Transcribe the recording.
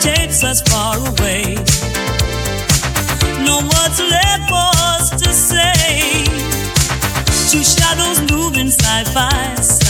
takes us far away. No words left for us to say. Two shadows moving side by side.